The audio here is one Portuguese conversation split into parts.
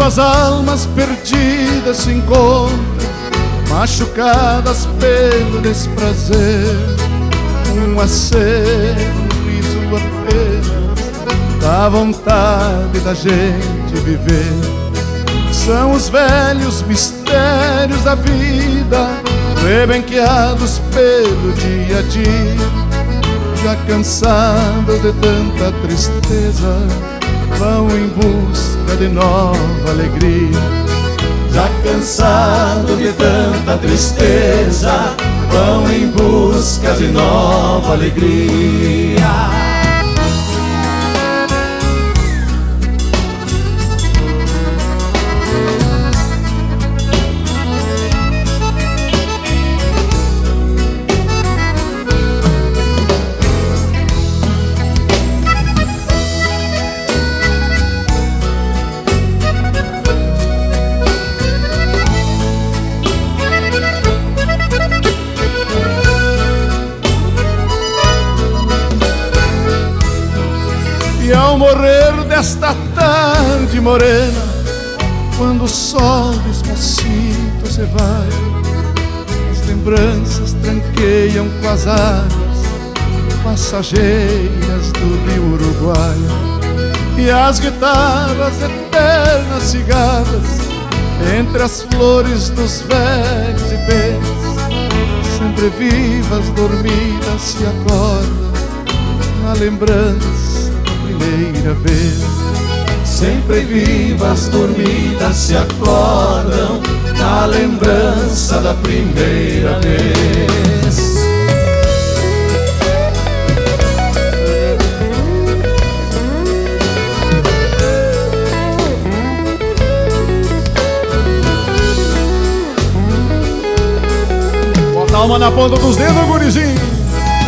Duas almas perdidas se encontram, machucadas pelo desprazer. Um aceno, um riso apenas da vontade da gente viver. São os velhos mistérios da vida, rebenqueados pelo dia a dia. Já cansados de tanta tristeza, vão em busca de nova alegria. Já cansados de tanta tristeza, vão em busca de nova alegria. E ao morrer desta tarde morena, quando o sol despacito se vai, as lembranças tranqueiam com as águas passageiras do rio Uruguai. E as guitarras eternas cigarras entre as flores dos velhos ipês, sempre vivas, dormidas, se acordam na lembrança primeira vez. Sempre vivas, dormidas, se acordam na lembrança da primeira vez. Bota a alma na ponta dos dedos, gurizinho.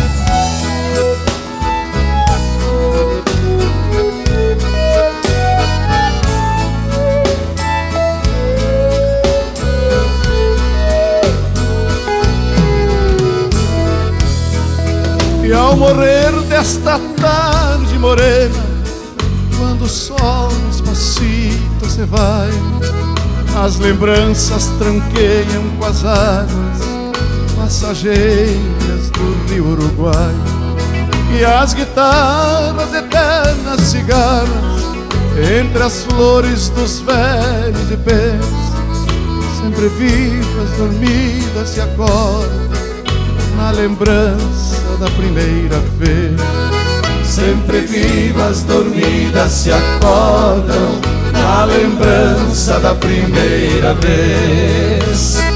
E ao morrer desta tarde morena, quando o sol despacito se vai, as lembranças tranqueiam com as águas passageiras do rio Uruguai. E as guitarras eternas cigarras entre as flores dos velhos ipês, sempre vivas, dormidas, se acordam na lembrança da primeira vez. Sempre vivas, dormidas, se acordam na lembrança da primeira vez.